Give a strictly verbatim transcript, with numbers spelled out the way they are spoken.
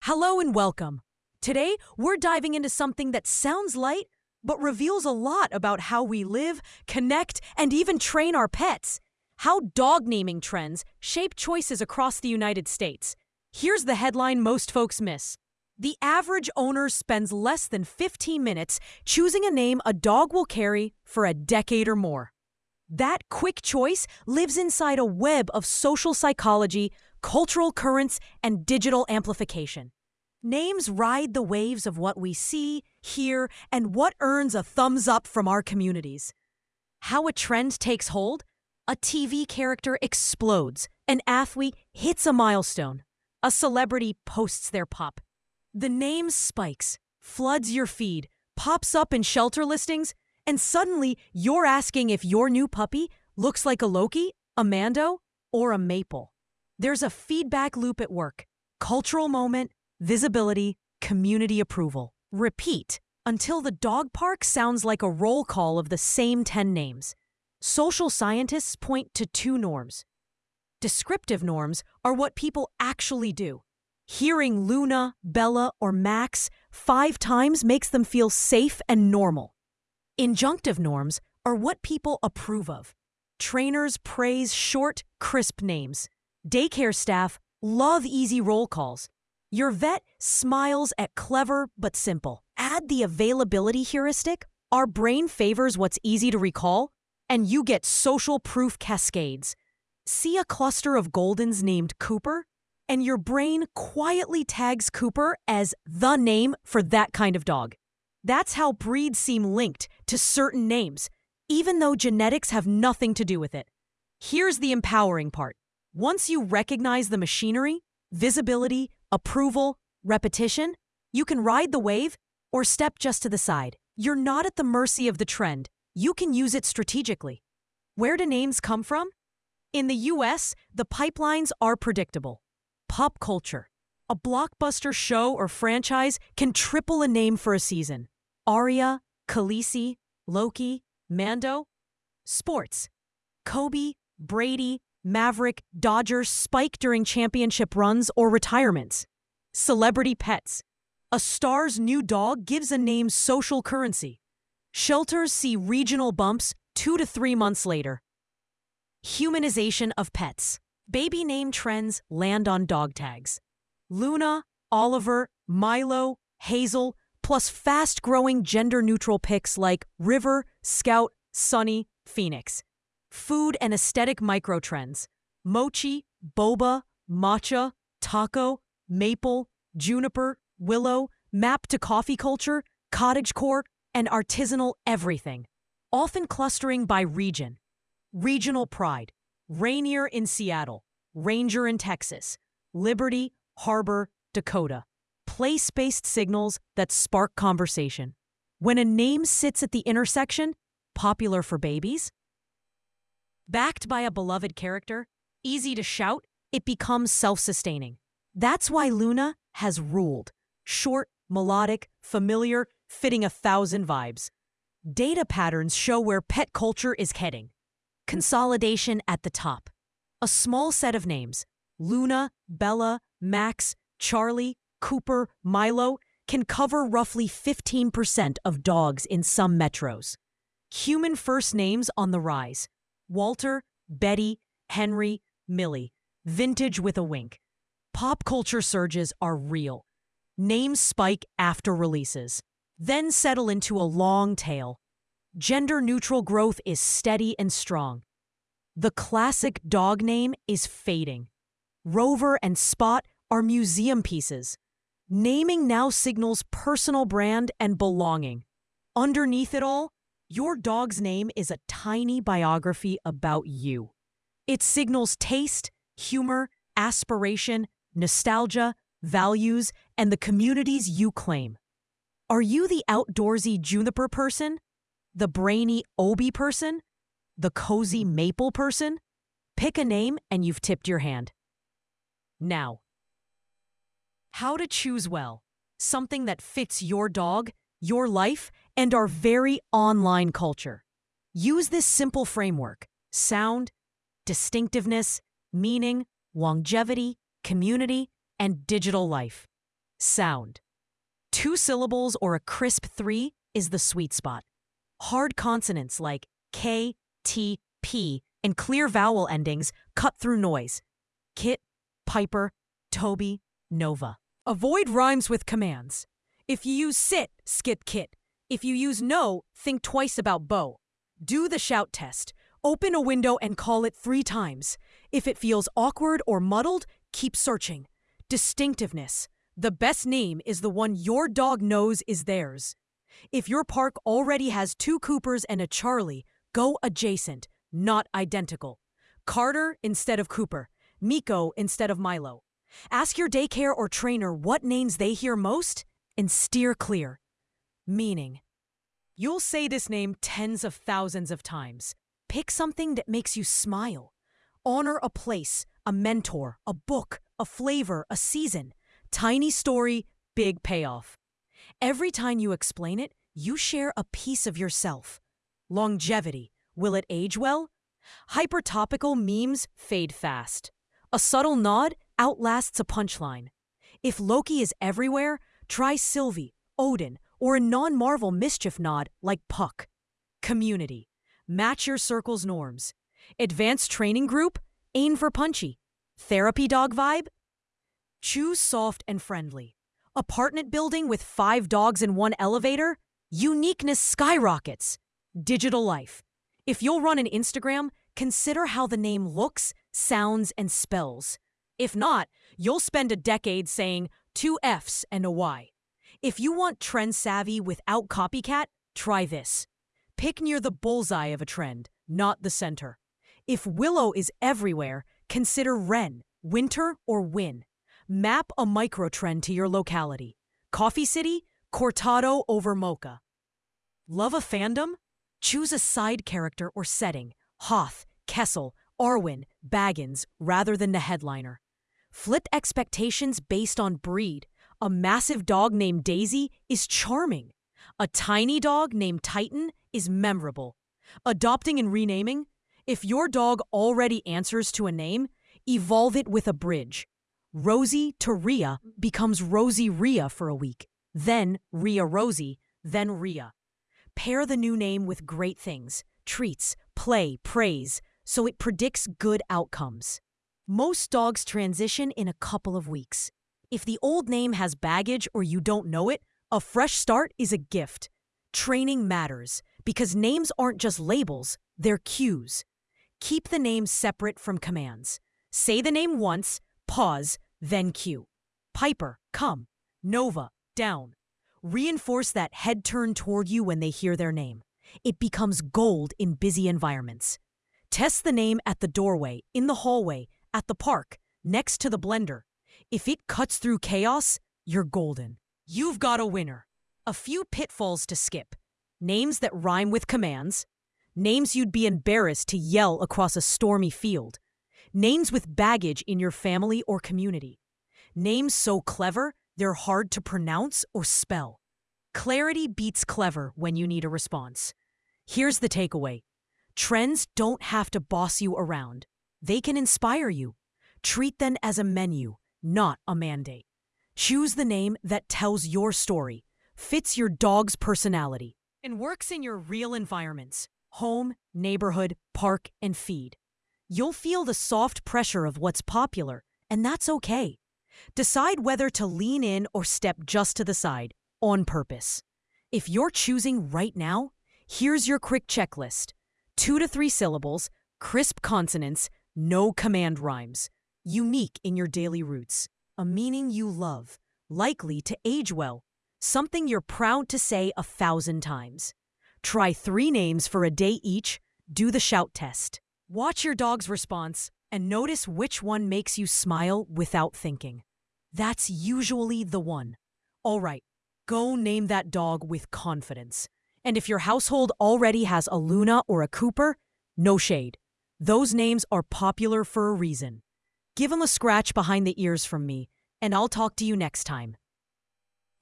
Hello and welcome. Today, we're diving into something that sounds light, but reveals a lot about how we live, connect, and even train our pets. How dog naming trends shape choices across the United States. Here's the headline most folks miss. The average owner spends less than fifteen minutes choosing a name a dog will carry for a decade or more. That quick choice lives inside a web of social psychology, cultural currents, and digital amplification. Names ride the waves of what we see, hear, and what earns a thumbs up from our communities. How a trend takes hold? A T V character explodes, an athlete hits a milestone, a celebrity posts their pup. The name spikes, floods your feed, pops up in shelter listings, and suddenly you're asking if your new puppy looks like a Loki, a Mando, or a Maple. There's a feedback loop at work. Cultural moment, visibility, community approval. Repeat until the dog park sounds like a roll call of the same ten names. Social scientists point to two norms. Descriptive norms are what people actually do. Hearing Luna, Bella, or Max five times makes them feel safe and normal. Injunctive norms are what people approve of. Trainers praise short, crisp names. Daycare staff love easy roll calls. Your vet smiles at clever but simple. Add the availability heuristic, our brain favors what's easy to recall, and you get social proof cascades. See a cluster of Goldens named Cooper, and your brain quietly tags Cooper as the name for that kind of dog. That's how breeds seem linked to certain names, even though genetics have nothing to do with it. Here's the empowering part. Once you recognize the machinery, visibility, approval, repetition, you can ride the wave or step just to the side. You're not at the mercy of the trend. You can use it strategically. Where do names come from? In the U S, the pipelines are predictable. Pop culture. A blockbuster show or franchise can triple a name for a season. Arya, Khaleesi, Loki, Mando. Sports. Kobe, Brady, Maverick, Dodgers spike during championship runs or retirements. Celebrity pets. A star's new dog gives a name social currency. Shelters see regional bumps two to three months later. Humanization of pets. Baby name trends land on dog tags. Luna, Oliver, Milo, Hazel, plus fast-growing gender-neutral picks like River, Scout, Sunny, Phoenix. Food and aesthetic microtrends. Mochi, boba, matcha, taco, maple, juniper, willow, map to coffee culture, cottagecore, and artisanal everything. Often clustering by region. Regional pride. Rainier in Seattle, Ranger in Texas, Liberty, Harbor, Dakota. Place-based signals that spark conversation. When a name sits at the intersection, popular for babies. Backed by a beloved character, easy to shout, it becomes self-sustaining. That's why Luna has ruled. Short, melodic, familiar, fitting a thousand vibes. Data patterns show where pet culture is heading. Consolidation at the top. A small set of names, Luna, Bella, Max, Charlie, Cooper, Milo, can cover roughly fifteen percent of dogs in some metros. Human first names on the rise. Walter, Betty, Henry, Millie. Vintage with a wink. Pop culture surges are real. Names spike after releases, then settle into a long tail. Gender-neutral growth is steady and strong. The classic dog name is fading. Rover and Spot are museum pieces. Naming now signals personal brand and belonging. Underneath it all, your dog's name is a tiny biography about you. It signals taste, humor, aspiration, nostalgia, values, and the communities you claim. Are you the outdoorsy juniper person? The brainy Obi person? The cozy maple person? Pick a name and you've tipped your hand. Now, how to choose well. Something that fits your dog, your life, and our very online culture. Use this simple framework: sound, distinctiveness, meaning, longevity, community, and digital life. Sound. Two syllables or a crisp three is the sweet spot. Hard consonants like K, T, P, and clear vowel endings cut through noise. Kit, Piper, Toby, Nova. Avoid rhymes with commands. If you use sit, skip kit. If you use no, think twice about Bo. Do the shout test. Open a window and call it three times. If it feels awkward or muddled, keep searching. Distinctiveness. The best name is the one your dog knows is theirs. If your park already has two Coopers and a Charlie, go adjacent, not identical. Carter instead of Cooper. Miko instead of Milo. Ask your daycare or trainer what names they hear most and steer clear. Meaning. You'll say this name tens of thousands of times. Pick something that makes you smile. Honor a place, a mentor, a book, a flavor, a season. Tiny story, big payoff. Every time you explain it, you share a piece of yourself. Longevity. Will it age well? Hyper-topical memes fade fast. A subtle nod outlasts a punchline. If Loki is everywhere, try Sylvie, Odin, or a non-Marvel mischief nod like Puck. Community. Match your circle's norms. Advanced training group? Aim for punchy. Therapy dog vibe? Choose soft and friendly. Apartment building with five dogs in one elevator? Uniqueness skyrockets. Digital life. If you'll run an Instagram, consider how the name looks, sounds, and spells. If not, you'll spend a decade saying two F's and a Y. If you want trend savvy without copycat, try this. Pick near the bullseye of a trend, not the center. If Willow is everywhere, consider Wren, Winter, or Win. Map a microtrend to your locality. Coffee City, Cortado over Mocha. Love a fandom? Choose a side character or setting. Hoth, Kessel, Arwen, Baggins, rather than the headliner. Flip expectations based on breed. A massive dog named Daisy is charming. A tiny dog named Titan is memorable. Adopting and renaming? If your dog already answers to a name, evolve it with a bridge. Rosie to Rhea becomes Rosie Rhea for a week. Then Rhea Rosie, then Rhea. Pair the new name with great things, treats, play, praise, so it predicts good outcomes. Most dogs transition in a couple of weeks. If the old name has baggage or you don't know it, a fresh start is a gift. Training matters because names aren't just labels, they're cues. Keep the name separate from commands. Say the name once, pause, then cue. Piper, come. Nova, down. Reinforce that head turn toward you when they hear their name. It becomes gold in busy environments. Test the name at the doorway, in the hallway, at the park, next to the blender. If it cuts through chaos, you're golden. You've got a winner. A few pitfalls to skip. Names that rhyme with commands. Names you'd be embarrassed to yell across a stormy field. Names with baggage in your family or community. Names so clever, they're hard to pronounce or spell. Clarity beats clever when you need a response. Here's the takeaway. Trends don't have to boss you around. They can inspire you. Treat them as a menu, not a mandate. Choose the name that tells your story, fits your dog's personality, and works in your real environments, home, neighborhood, park, and feed. You'll feel the soft pressure of what's popular, and that's okay. Decide whether to lean in or step just to the side, on purpose. If you're choosing right now, here's your quick checklist. Two to three syllables, crisp consonants, no command rhymes. Unique in your daily roots. A meaning you love. Likely to age well. Something you're proud to say a thousand times. Try three names for a day each. Do the shout test. Watch your dog's response and notice which one makes you smile without thinking. That's usually the one. All right, go name that dog with confidence. And if your household already has a Luna or a Cooper, no shade. Those names are popular for a reason. Give them a scratch behind the ears from me, and I'll talk to you next time.